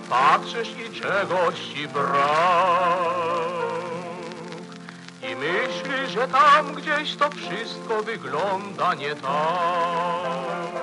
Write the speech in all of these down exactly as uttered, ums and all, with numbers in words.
patrzysz i czegoś ci brak. I myślisz, że tam gdzieś to wszystko wygląda nie tak.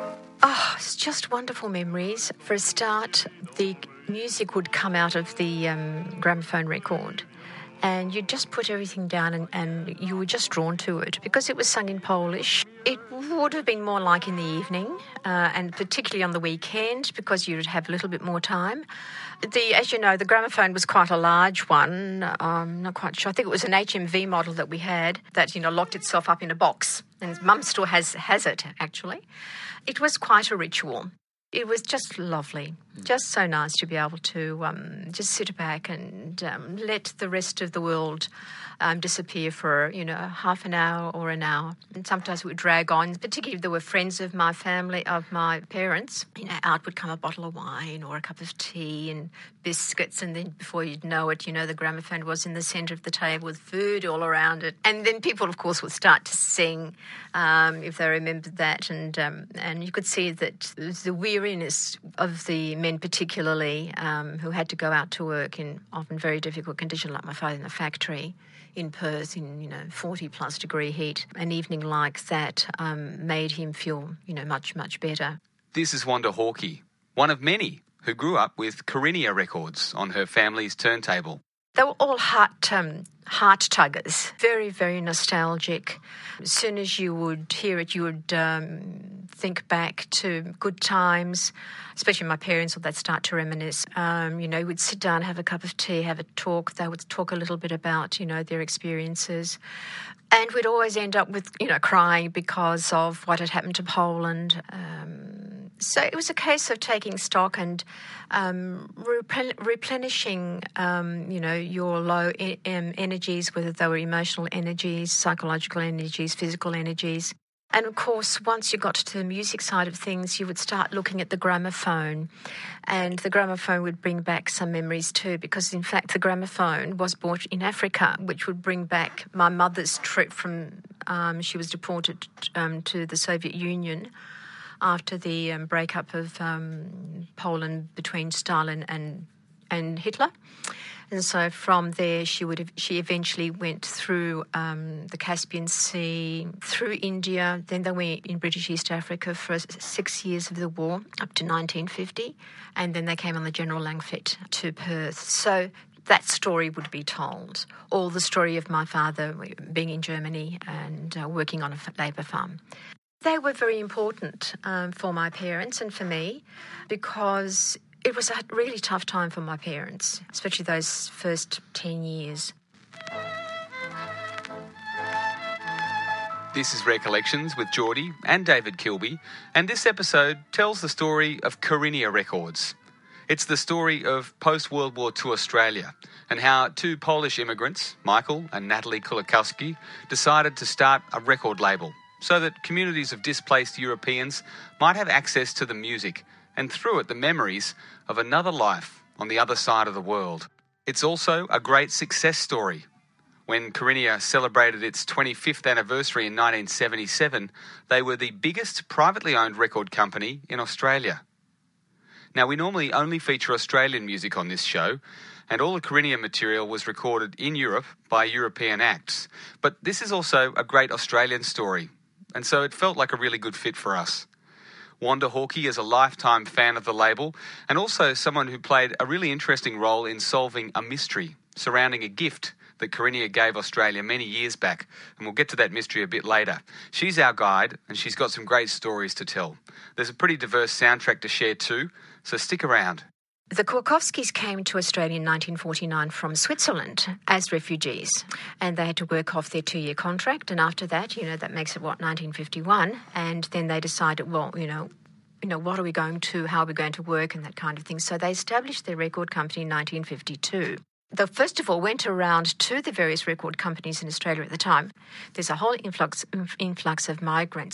Oh, it's just wonderful memories. For a start, the music would come out of the um, gramophone record, and you'd just put everything down and, and you were just drawn to it because it was sung in Polish. It would have been more like in the evening, uh, and particularly on the weekend because you'd have a little bit more time. The, as you know, the gramophone was quite a large one. I'm not quite sure. I think it was an H M V model that we had that, you know, locked itself up in a box. And Mum still has, has it, actually. It was quite a ritual. It was just lovely, just so nice to be able to um, just sit back and um, let the rest of the world um, disappear for, you know, half an hour or an hour. And sometimes it would drag on, particularly if there were friends of my family, of my parents. You know, out would come a bottle of wine or a cup of tea and biscuits, and then before you'd know it, you know, the gramophone was in the centre of the table with food all around it. And then people, of course, would start to sing um, if they remembered that, and um, and you could see that the weariness of the men particularly um, who had to go out to work in often very difficult conditions, like my father in the factory in Perth in, you know, forty plus degree heat. An evening like that um, made him feel, you know, much, much better. This is Wanda Hawkey, one of many who grew up with Corinia records on her family's turntable. They were all heart um, heart tuggers, very, very nostalgic. As soon as you would hear it, you would um, think back to good times, especially my parents, or they'd start to reminisce. Um, you know, we'd sit down, have a cup of tea, have a talk. They would talk a little bit about, you know, their experiences. And we'd always end up with, you know, crying because of what had happened to Poland. Um, so it was a case of taking stock and um, replen- replenishing, um, you know, your low e- um, energies, whether they were emotional energies, psychological energies, physical energies. And, of course, once you got to the music side of things, you would start looking at the gramophone. And the gramophone would bring back some memories too, because, in fact, the gramophone was bought in Africa, which would bring back my mother's trip from, um, she was deported um, to the Soviet Union after the um, breakup of um, Poland between Stalin and, and Hitler. And so from there, she would have, she eventually went through um, the Caspian Sea, through India. Then they were in British East Africa for six years of the war, up to nineteen fifty. And then they came on the General Langfett to Perth. So that story would be told. Or the story of my father being in Germany and uh, working on a labour farm. They were very important um, for my parents and for me because it was a really tough time for my parents, especially those first ten years. This is Recollections with Geordie and David Kilby, and this episode tells the story of Corinia Records. It's the story of post-World War Two Australia and how two Polish immigrants, Michael and Natalie Kulikowski, decided to start a record label so that communities of displaced Europeans might have access to the music and through it the memories of another life on the other side of the world. It's also a great success story. When Corinia celebrated its twenty-fifth anniversary in nineteen seventy-seven, they were the biggest privately owned record company in Australia. Now, we normally only feature Australian music on this show, and all the Corinia material was recorded in Europe by European acts. But this is also a great Australian story, and so it felt like a really good fit for us. Wanda Hawkey is a lifetime fan of the label and also someone who played a really interesting role in solving a mystery surrounding a gift that Corinia gave Australia many years back, and we'll get to that mystery a bit later. She's our guide, and she's got some great stories to tell. There's a pretty diverse soundtrack to share too, so stick around. The Kulikowskis came to Australia in nineteen forty-nine from Switzerland as refugees, and they had to work off their two-year contract, and after that, you know, that makes it, what, nineteen fifty-one, and then they decided, well, you know, you know, what are we going to, how are we going to work and that kind of thing. So they established their record company in nineteen fifty-two. They first of all went around to the various record companies in Australia at the time. There's a whole influx influx of migrants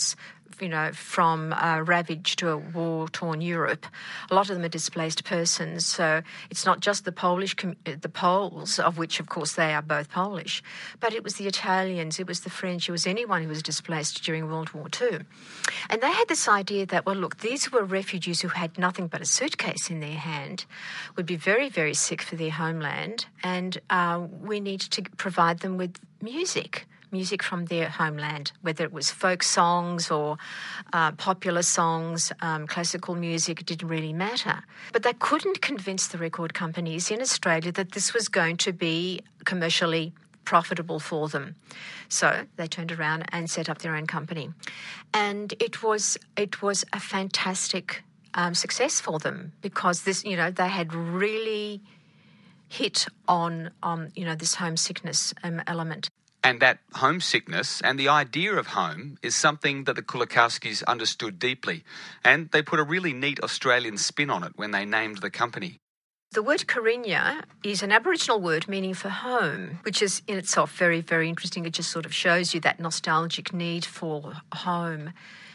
you know, from uh, ravaged or war-torn Europe. A lot of them are displaced persons, so it's not just the Polish, com- the Poles, of which, of course, they are both Polish, but it was the Italians, it was the French, it was anyone who was displaced during World War Two. And they had this idea that, well, look, these were refugees who had nothing but a suitcase in their hand, would be very, very sick for their homeland, and uh, we need to provide them with music. music from their homeland, whether it was folk songs or uh, popular songs, um, classical music, it didn't really matter. But they couldn't convince the record companies in Australia that this was going to be commercially profitable for them. So they turned around and set up their own company. And it was it was a fantastic um, success for them because this, you know, they had really hit on, on you know, this homesickness um, element. And that homesickness and the idea of home is something that the Kulikowskis understood deeply. And they put a really neat Australian spin on it when they named the company. The word Karinya is an Aboriginal word meaning for home, which is in itself very, very interesting. It just sort of shows you that nostalgic need for home.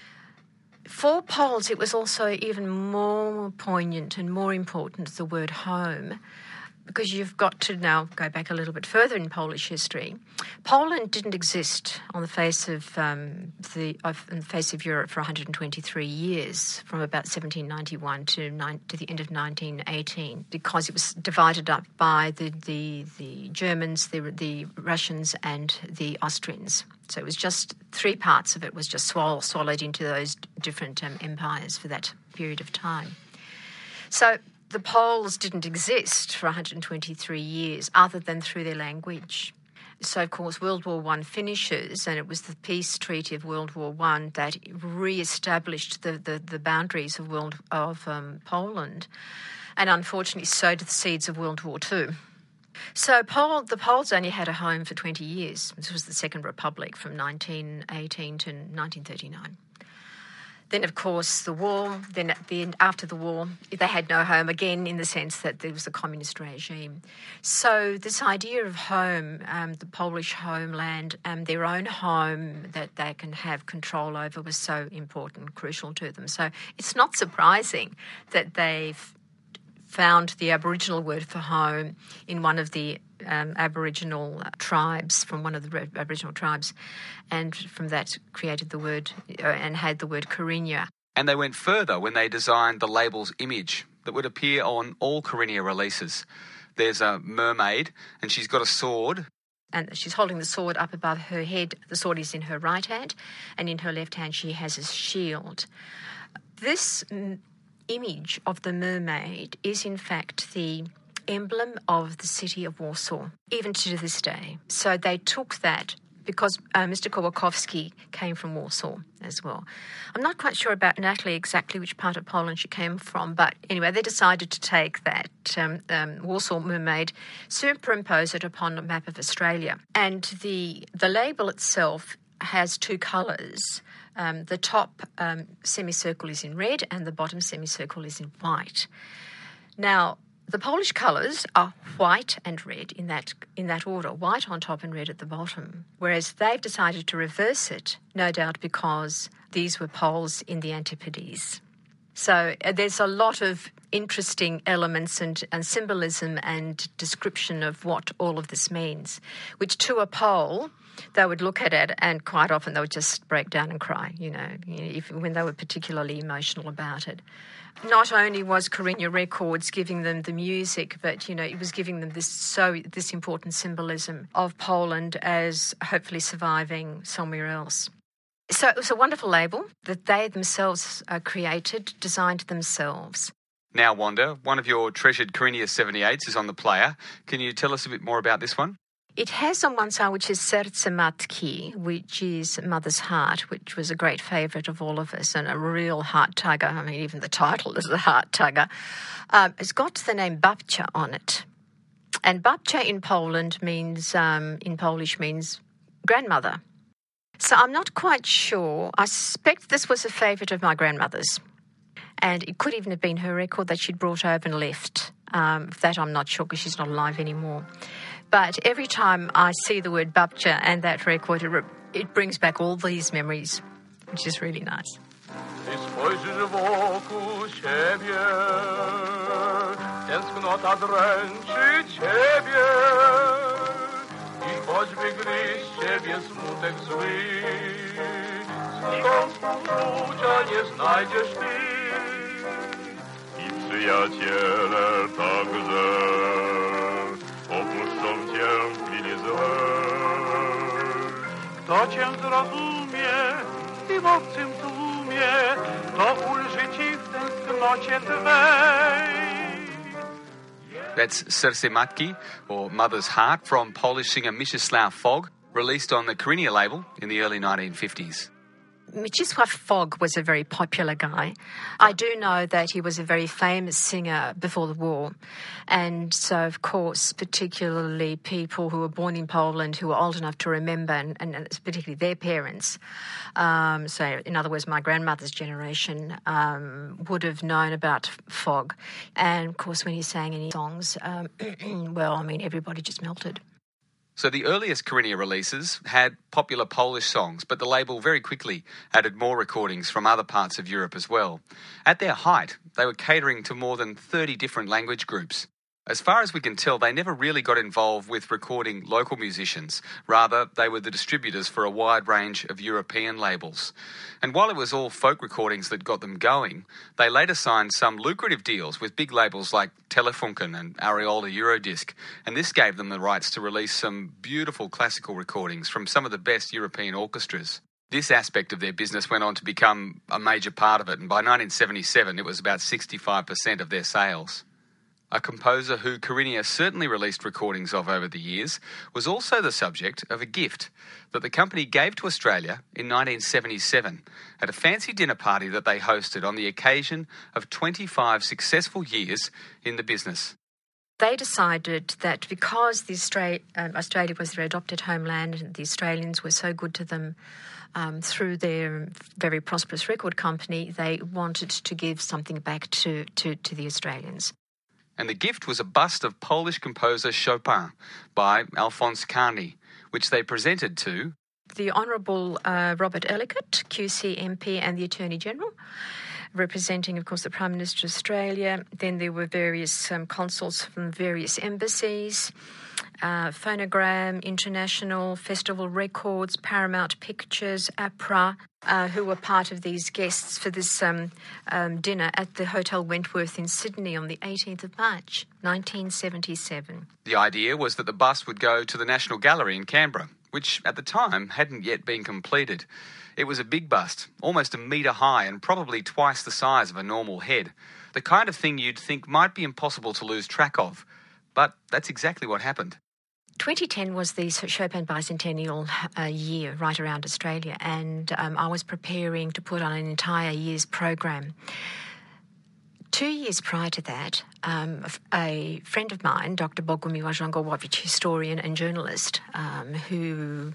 For Poles, it was also even more poignant and more important, the word home, because you've got to now go back a little bit further in Polish history. Poland didn't exist on the face of um, the of, on the face of Europe for one hundred twenty-three years, from about seventeen ninety-one to, nine, to the end of nineteen eighteen, because it was divided up by the the, the Germans, the the Russians, and the Austrians. So it was just three parts of it was just swall- swallowed into those different um, empires for that period of time. So the Poles didn't exist for one hundred twenty-three years other than through their language. So, of course, World War One finishes, and it was the peace treaty of World War One that re-established the, the, the boundaries of world of um, Poland, and unfortunately sowed the seeds of World War Two. So Pol- the Poles only had a home for twenty years. This was the Second Republic from nineteen eighteen to nineteen thirty-nine. Then, of course, the war, then at the end, after the war, they had no home again in the sense that there was a communist regime. So this idea of home, um, the Polish homeland, um, their own home that they can have control over was so important, crucial to them. So it's not surprising that they've found the Aboriginal word for home in one of the um, Aboriginal tribes, from one of the Aboriginal tribes, and from that created the word uh, and had the word Karinya. And they went further when they designed the label's image that would appear on all Karinya releases. There's a mermaid and she's got a sword. And she's holding the sword up above her head. The sword is in her right hand, and in her left hand she has a shield. This m- image of the mermaid is in fact the emblem of the city of Warsaw, even to this day. So they took that because uh, Mister Kołakowski came from Warsaw as well. I'm not quite sure about Natalie exactly which part of Poland she came from, but anyway, they decided to take that um, um, Warsaw mermaid, superimpose it upon a map of Australia. And the the label itself has two colours. Um, the top um, semicircle is in red and the bottom semicircle is in white. Now, the Polish colours are white and red in that in that order, white on top and red at the bottom, whereas they've decided to reverse it, no doubt because these were Poles in the Antipodes. So uh, there's a lot of interesting elements and, and symbolism and description of what all of this means, which to a Pole, they would look at it and quite often they would just break down and cry, you know, if, when they were particularly emotional about it. Not only was Karinya Records giving them the music, but, you know, it was giving them this so this important symbolism of Poland as hopefully surviving somewhere else. So it was a wonderful label that they themselves uh, created, designed themselves. Now, Wanda, one of your treasured Karinya seventy-eights is on the player. Can you tell us a bit more about this one? It has on one side, which is Serce Matki, which is Mother's Heart, which was a great favourite of all of us and a real heart tugger. I mean, even the title is a heart tugger. Um, it's got the name Babcia on it. And Babcia in Poland means, um, in Polish means grandmother. So I'm not quite sure. I suspect this was a favourite of my grandmother's. And it could even have been her record that she'd brought over and left. Um, that I'm not sure because she's not alive anymore. But every time I see the word Babcia and that record, it, re- it brings back all these memories which is really nice. Ty spojrzysz wokół siebie, tęsknota dręczy ciebie i choćby gryźć ciebie smutek zły, znikąd współczucia nie znajdziesz ty. I przyjaciele także opuszczą cię w chwili złej. Kto cię zrozumie i w obcym tłumie, to ulży ci w tęsknocie twej. That's Serce Matki, or Mother's Heart, from Polish singer Mieczysław Fogg, released on the Karinia label in the early nineteen fifties. Mieczysław Fogg was a very popular guy. I do know that he was a very famous singer before the war. And so, of course, particularly people who were born in Poland who were old enough to remember, and, and particularly their parents, um, so in other words, my grandmother's generation, um, would have known about Fogg. And, of course, when he sang any songs, um, well, I mean, everybody just melted. So the earliest Karinia releases had popular Polish songs, but the label very quickly added more recordings from other parts of Europe as well. At their height, they were catering to more than thirty different language groups. As far as we can tell, they never really got involved with recording local musicians. Rather, they were the distributors for a wide range of European labels. And while it was all folk recordings that got them going, they later signed some lucrative deals with big labels like Telefunken and Ariola Eurodisc, and this gave them the rights to release some beautiful classical recordings from some of the best European orchestras. This aspect of their business went on to become a major part of it, and by nineteen seventy-seven it was about sixty-five percent of their sales. A composer who Karinia certainly released recordings of over the years was also the subject of a gift that the company gave to Australia in nineteen seventy-seven at a fancy dinner party that they hosted on the occasion of twenty-five successful years in the business. They decided that because the Australia, um, Australia was their adopted homeland and the Australians were so good to them um, through their very prosperous record company, they wanted to give something back to, to, to the Australians. And the gift was a bust of Polish composer Chopin by Alphonse Karny, which they presented to the Honourable uh, Robert Ellicott, Q C M P and the Attorney General, representing, of course, the Prime Minister of Australia. Then there were various um, consuls from various embassies, uh, Phonogram International, Festival Records, Paramount Pictures, APRA, uh, who were part of these guests for this um, um, dinner at the Hotel Wentworth in Sydney on the eighteenth of March, nineteen seventy-seven. The idea was that the bust would go to the National Gallery in Canberra, which at the time hadn't yet been completed. It was a big bust, almost a metre high and probably twice the size of a normal head. The kind of thing you'd think might be impossible to lose track of. But that's exactly what happened. twenty ten was the Chopin bicentennial uh, year right around Australia, and um, I was preparing to put on an entire year's program. Two years prior to that, um, a friend of mine, Doctor Bogumiła Żongołowicz, historian and journalist, um, who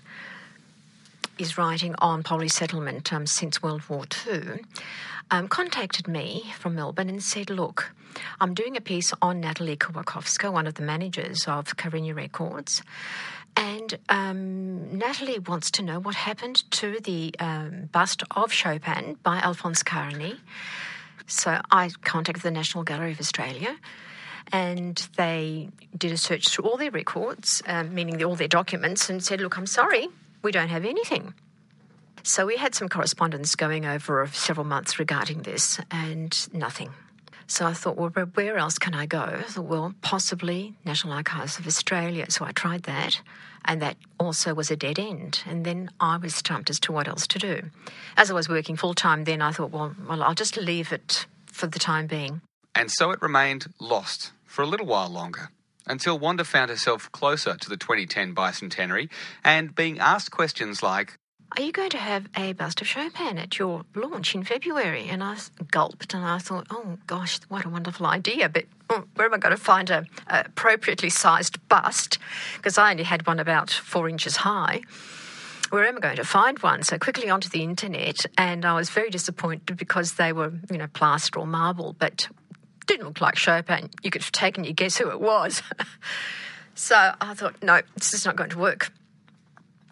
is writing on Polish settlement um, since World War Two, um, contacted me from Melbourne and said, look, I'm doing a piece on Natalie Kowakowska, one of the managers of Karinia Records, and um, Natalie wants to know what happened to the um, bust of Chopin by Alphonse Karny. So I contacted the National Gallery of Australia, and they did a search through all their records, um, meaning all their documents, and said, look, I'm sorry, we don't have anything. So we had some correspondence going over several months regarding this, and nothing. So I thought, well, where else can I go? I thought, well, possibly National Archives of Australia. So I tried that, and that also was a dead end. And then I was stumped as to what else to do. As I was working full-time then, I thought, well, well, I'll just leave it for the time being. And so it remained lost for a little while longer, until Wanda found herself closer to the twenty ten bicentenary and being asked questions like, are you going to have a bust of Chopin at your launch in February? And I gulped and I thought, oh, gosh, what a wonderful idea. But oh, where am I going to find a, a appropriately sized bust? Because I only had one about four inches high. Where am I going to find one? So quickly onto the internet, and I was very disappointed because they were, you know, plaster or marble, but didn't look like Chopin. You could have taken your guess who it was. So I thought, no, this is not going to work.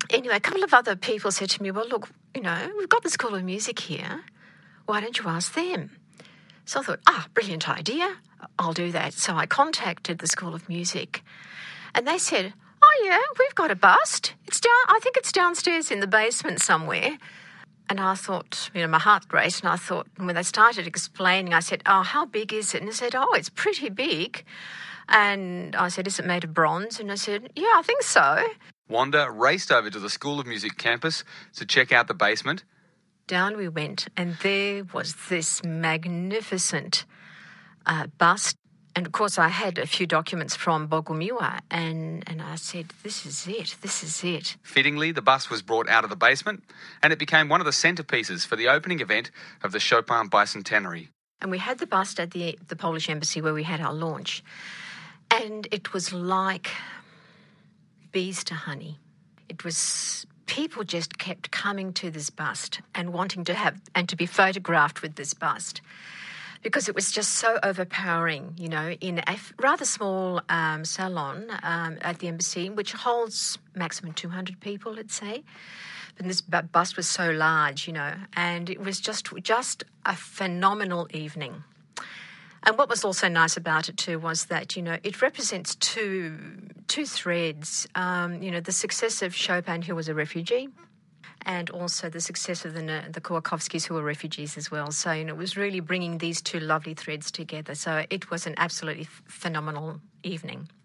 anyway, a couple of other people said to me, well, look, you know, we've got the School of Music here. Why don't you ask them? So I thought, ah, brilliant idea. I'll do that. So I contacted the School of Music and they said, oh, yeah, we've got a bust. It's down, I think it's downstairs in the basement somewhere. And I thought, you know, my heart raced, and I thought, when they started explaining, I said, oh, how big is it? And they said, oh, it's pretty big. And I said, is it made of bronze? And I said, yeah, I think so. Wanda raced over to the School of Music campus to check out the basement. Down we went, and there was this magnificent uh, bust. And, of course, I had a few documents from Bogumiwa, and, and I said, this is it, this is it. Fittingly, the bust was brought out of the basement, and it became one of the centrepieces for the opening event of the Chopin Bicentenary. And we had the bust at the, the Polish Embassy where we had our launch. And it was like bees to honey. It was... People just kept coming to this bust and wanting to have and to be photographed with this bust because it was just so overpowering, you know, in a rather small um, salon um, at the embassy, which holds maximum two hundred people, let's say. But this bust was so large, you know, and it was just just a phenomenal evening. And what was also nice about it too was that, you know, it represents two two threads. Um, you know, the success of Chopin, who was a refugee, and also the success of the the Kouakovskis, who were refugees as well. So, you know, it was really bringing these two lovely threads together. So it was an absolutely phenomenal evening.